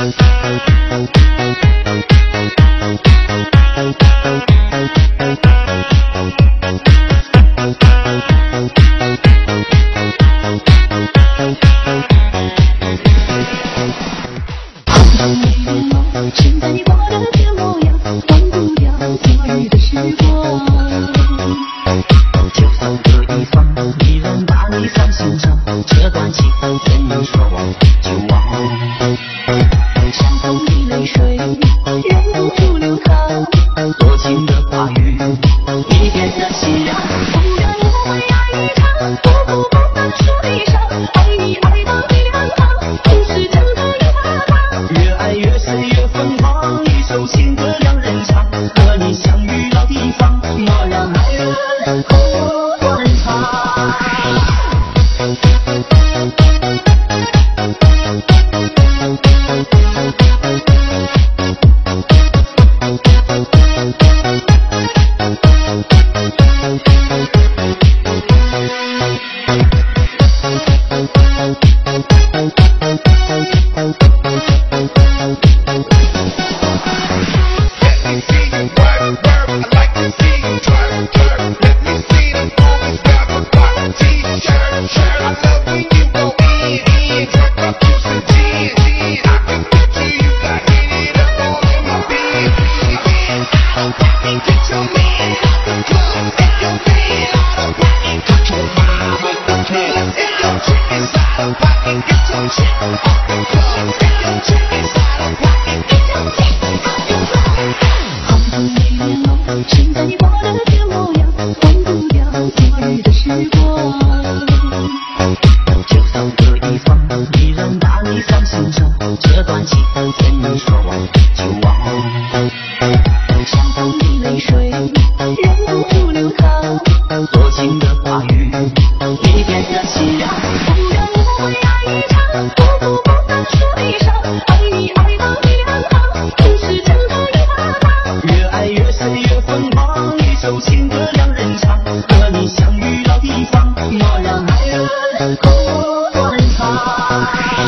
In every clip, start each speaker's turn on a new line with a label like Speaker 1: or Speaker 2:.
Speaker 1: 现在你过得这模样，忘不掉昨日的时光。
Speaker 2: 就算可以放，依然把你放心上。这段情，天人说忘就忘。
Speaker 1: 相逢的泪水，忍不住流淌。
Speaker 2: 多情的话语，一点的信仰。
Speaker 1: 不让我们爱一场，不把说悲伤。爱你爱到第两行，故事整个越发长。
Speaker 2: 越爱越深越疯狂，一首情歌两人唱。和你相遇老地方，莫让爱人哭断肠。
Speaker 1: 现在你过得这模样，忘不掉昨日的时光。
Speaker 2: 就算可以放，依然把你放心上。这段情，天人说忘就忘。
Speaker 1: 相逢的泪水，忍不住流淌。
Speaker 2: 多情的话语，一点的信仰。
Speaker 1: 不让我们爱一场，不把说悲伤。爱你爱到第两行，故事整个越发长。
Speaker 2: 越爱越深越疯狂，一首情歌两人唱。和你相遇老地方，莫让爱人哭断肠。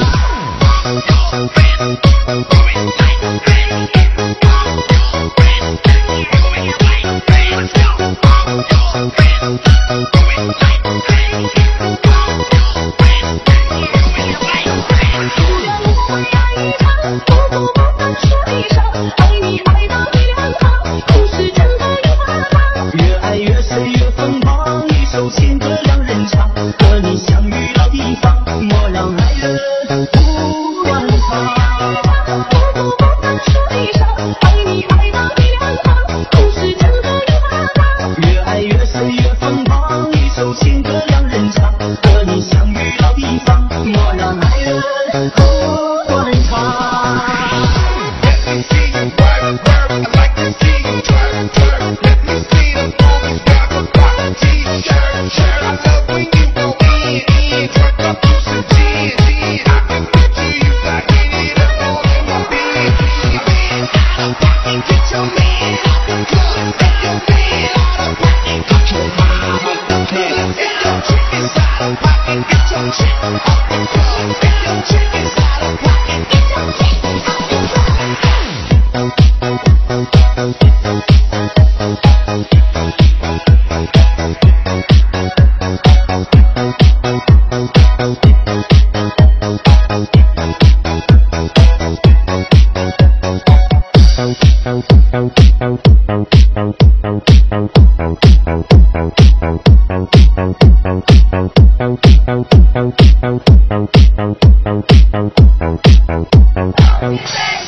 Speaker 2: 越爱越深越疯狂，一首情歌两人唱。和你相遇老地方，莫让爱人哭断肠。越爱越深越疯狂，一首情歌两人唱。和你相遇老地方，莫让爱人哭断肠。
Speaker 1: Hey!